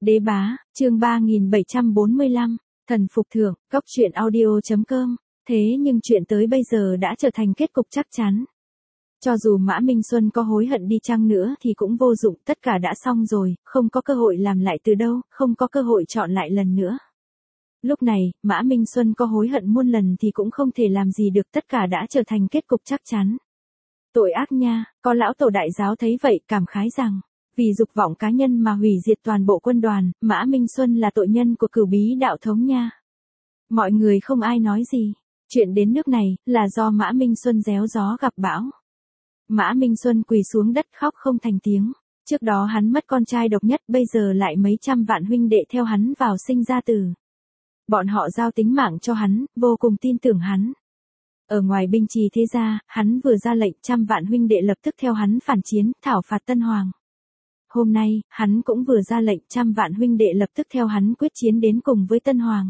Đế bá, chương 3745, thần phục thượng, góc truyện audio.com. Thế nhưng chuyện tới bây giờ đã trở thành kết cục chắc chắn. Cho dù Mã Minh Xuân có hối hận đi chăng nữa thì cũng vô dụng, tất cả đã xong rồi, không có cơ hội làm lại từ đâu, không có cơ hội chọn lại lần nữa. Lúc này, Mã Minh Xuân có hối hận muôn lần thì cũng không thể làm gì được, tất cả đã trở thành kết cục chắc chắn. Tội ác nha, có lão tổ đại giáo thấy vậy cảm khái rằng, vì dục vọng cá nhân mà hủy diệt toàn bộ quân đoàn, Mã Minh Xuân là tội nhân của Cửu Bí đạo thống nha. Mọi người không ai nói gì. Chuyện đến nước này, là do Mã Minh Xuân gieo gió gặp bão. Mã Minh Xuân quỳ xuống đất khóc không thành tiếng. Trước đó hắn mất con trai độc nhất, bây giờ lại mấy trăm vạn huynh đệ theo hắn vào sinh ra tử. Bọn họ giao tính mạng cho hắn, vô cùng tin tưởng hắn. Ở ngoài binh trì thế gia, hắn vừa ra lệnh trăm vạn huynh đệ lập tức theo hắn phản chiến, thảo phạt Tân Hoàng. Hôm nay, hắn cũng vừa ra lệnh trăm vạn huynh đệ lập tức theo hắn quyết chiến đến cùng với Tân Hoàng.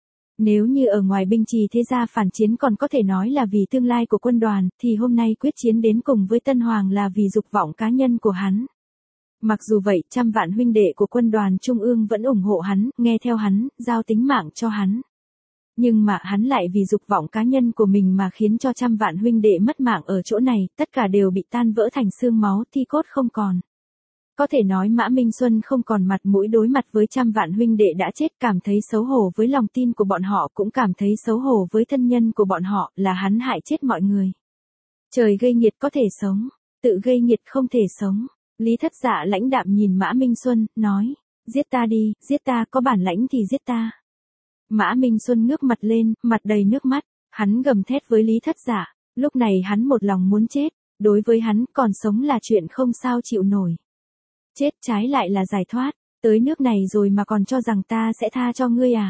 Nếu như ở ngoài binh trì thế gia phản chiến còn có thể nói là vì tương lai của quân đoàn, thì hôm nay quyết chiến đến cùng với Tân Hoàng là vì dục vọng cá nhân của hắn. Mặc dù vậy, trăm vạn huynh đệ của quân đoàn Trung ương vẫn ủng hộ hắn, nghe theo hắn, giao tính mạng cho hắn. Nhưng mà hắn lại vì dục vọng cá nhân của mình mà khiến cho trăm vạn huynh đệ mất mạng ở chỗ này, tất cả đều bị tan vỡ thành xương máu, thi cốt không còn. Có thể nói Mã Minh Xuân không còn mặt mũi đối mặt với trăm vạn huynh đệ đã chết, cảm thấy xấu hổ với lòng tin của bọn họ, cũng cảm thấy xấu hổ với thân nhân của bọn họ, là hắn hại chết mọi người. Trời gây nghiệt có thể sống, tự gây nghiệt không thể sống. Lý Thất Dạ lãnh đạm nhìn Mã Minh Xuân, nói, giết ta đi, giết ta, có bản lãnh thì giết ta. Mã Minh Xuân ngước mặt lên, mặt đầy nước mắt, hắn gầm thét với Lý Thất Dạ, lúc này hắn một lòng muốn chết, đối với hắn còn sống là chuyện không sao chịu nổi. Chết trái lại là giải thoát, tới nước này rồi mà còn cho rằng ta sẽ tha cho ngươi à?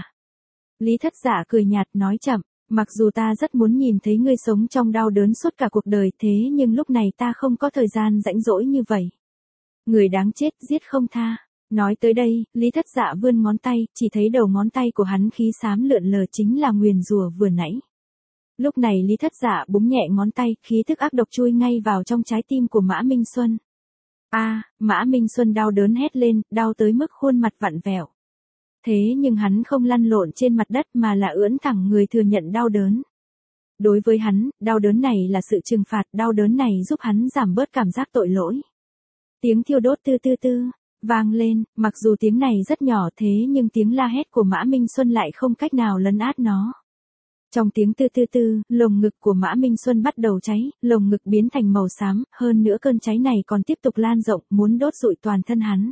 Lý Thất Dạ cười nhạt nói chậm, mặc dù ta rất muốn nhìn thấy ngươi sống trong đau đớn suốt cả cuộc đời, thế nhưng lúc này ta không có thời gian rãnh rỗi như vậy. Người đáng chết giết không tha. Nói tới đây, Lý Thất Dạ vươn ngón tay, chỉ thấy đầu ngón tay của hắn khí xám lượn lờ chính là nguyền rủa vừa nãy. Lúc này Lý Thất Dạ búng nhẹ ngón tay, khí thức ác độc chui ngay vào trong trái tim của Mã Minh Xuân. Mã Minh Xuân đau đớn hét lên, đau tới mức khuôn mặt vặn vẹo. Thế nhưng hắn không lăn lộn trên mặt đất mà là ưỡn thẳng người thừa nhận đau đớn. Đối với hắn, đau đớn này là sự trừng phạt, đau đớn này giúp hắn giảm bớt cảm giác tội lỗi. Tiếng thiêu đốt tư tư tư vang lên, mặc dù tiếng này rất nhỏ thế nhưng tiếng la hét của Mã Minh Xuân lại không cách nào lấn át nó. Trong tiếng tư tư tư, lồng ngực của Mã Minh Xuân bắt đầu cháy, lồng ngực biến thành màu xám, hơn nữa cơn cháy này còn tiếp tục lan rộng, muốn đốt rụi toàn thân hắn.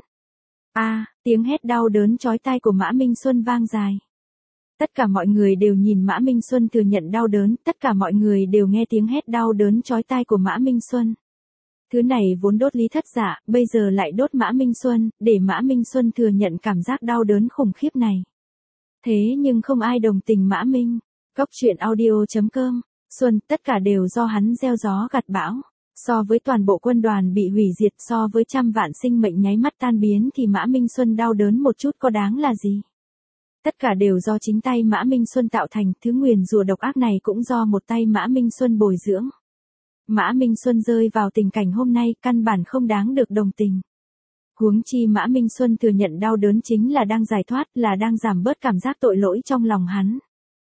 Tiếng hét đau đớn chói tai của Mã Minh Xuân vang dài. Tất cả mọi người đều nhìn Mã Minh Xuân thừa nhận đau đớn, tất cả mọi người đều nghe tiếng hét đau đớn chói tai của Mã Minh Xuân. Thứ này vốn đốt Lý Thất Dạ, bây giờ lại đốt Mã Minh Xuân, để Mã Minh Xuân thừa nhận cảm giác đau đớn khủng khiếp này. Thế nhưng không ai đồng tình Mã Minh. Góc truyện audio.com, Xuân, tất cả đều do hắn gieo gió gặt bão. So với toàn bộ quân đoàn bị hủy diệt, so với trăm vạn sinh mệnh nháy mắt tan biến thì Mã Minh Xuân đau đớn một chút có đáng là gì. Tất cả đều do chính tay Mã Minh Xuân tạo thành, thứ nguyền rủa độc ác này cũng do một tay Mã Minh Xuân bồi dưỡng. Mã Minh Xuân rơi vào tình cảnh hôm nay căn bản không đáng được đồng tình. Huống chi Mã Minh Xuân thừa nhận đau đớn chính là đang giải thoát, là đang giảm bớt cảm giác tội lỗi trong lòng hắn.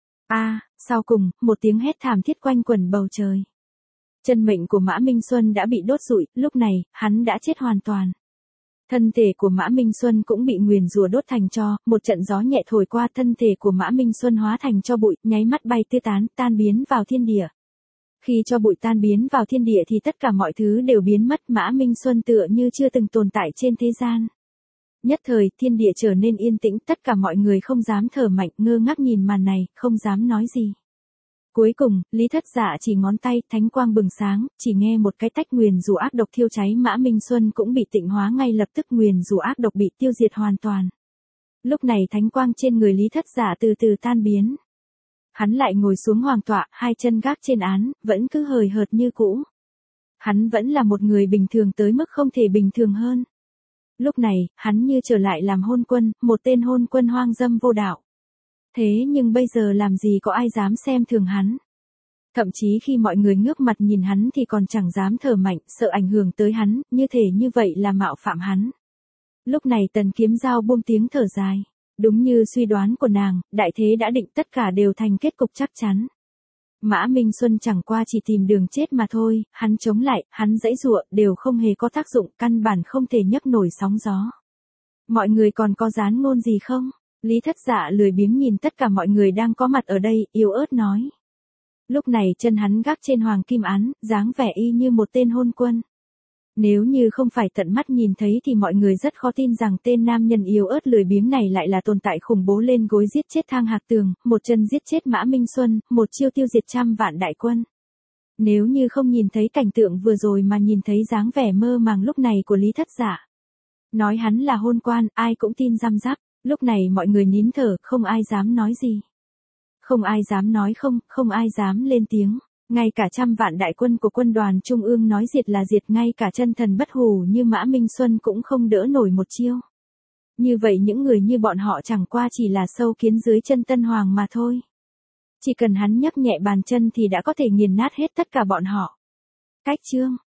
Sau cùng, một tiếng hét thảm thiết quanh quẩn bầu trời. Chân mệnh của Mã Minh Xuân đã bị đốt rụi, lúc này, hắn đã chết hoàn toàn. Thân thể của Mã Minh Xuân cũng bị nguyền rủa đốt thành tro, một trận gió nhẹ thổi qua thân thể của Mã Minh Xuân hóa thành tro bụi, nháy mắt bay tứ tán, tan biến vào thiên địa. Khi tro bụi tan biến vào thiên địa thì tất cả mọi thứ đều biến mất, Mã Minh Xuân tựa như chưa từng tồn tại trên thế gian. Nhất thời, thiên địa trở nên yên tĩnh, tất cả mọi người không dám thở mạnh, ngơ ngác nhìn màn này, không dám nói gì. Cuối cùng, Lý Thất Dạ chỉ ngón tay, thánh quang bừng sáng, chỉ nghe một cái tách nguyền rủa ác độc thiêu cháy, Mã Minh Xuân cũng bị tịnh hóa ngay lập tức, nguyền rủa ác độc bị tiêu diệt hoàn toàn. Lúc này thánh quang trên người Lý Thất Dạ từ từ tan biến. Hắn lại ngồi xuống hoàng tọa, hai chân gác trên án, vẫn cứ hời hợt như cũ. Hắn vẫn là một người bình thường tới mức không thể bình thường hơn. Lúc này, hắn như trở lại làm hôn quân, một tên hôn quân hoang dâm vô đạo. Thế nhưng bây giờ làm gì có ai dám xem thường hắn. Thậm chí khi mọi người ngước mặt nhìn hắn thì còn chẳng dám thở mạnh, sợ ảnh hưởng tới hắn, như thể như vậy là mạo phạm hắn. Lúc này Tần Kiếm Giao buông tiếng thở dài. Đúng như suy đoán của nàng, đại thế đã định, tất cả đều thành kết cục chắc chắn. Mã Minh Xuân chẳng qua chỉ tìm đường chết mà thôi, hắn chống lại, hắn giãy giụa, đều không hề có tác dụng, căn bản không thể nhấc nổi sóng gió. Mọi người còn có dán ngôn gì không? Lý Thất Dạ lười biếng nhìn tất cả mọi người đang có mặt ở đây, yếu ớt nói. Lúc này chân hắn gác trên hoàng kim án, dáng vẻ y như một tên hôn quân. Nếu như không phải tận mắt nhìn thấy thì mọi người rất khó tin rằng tên nam nhân yếu ớt lười biếng này lại là tồn tại khủng bố lên gối giết chết Thang Hạc Tường, một chân giết chết Mã Minh Xuân, một chiêu tiêu diệt trăm vạn đại quân. Nếu như không nhìn thấy cảnh tượng vừa rồi mà nhìn thấy dáng vẻ mơ màng lúc này của Lý Thất Dạ. Nói hắn là hôn quan, ai cũng tin răm rắp, lúc này mọi người nín thở, không ai dám nói gì. Không ai dám nói không, không ai dám lên tiếng. Ngay cả trăm vạn đại quân của quân đoàn Trung ương nói diệt là diệt, ngay cả chân thần bất hủ như Mã Minh Xuân cũng không đỡ nổi một chiêu. Như vậy những người như bọn họ chẳng qua chỉ là sâu kiến dưới chân Tân Hoàng mà thôi. Chỉ cần hắn nhấc nhẹ bàn chân thì đã có thể nghiền nát hết tất cả bọn họ. Cách chương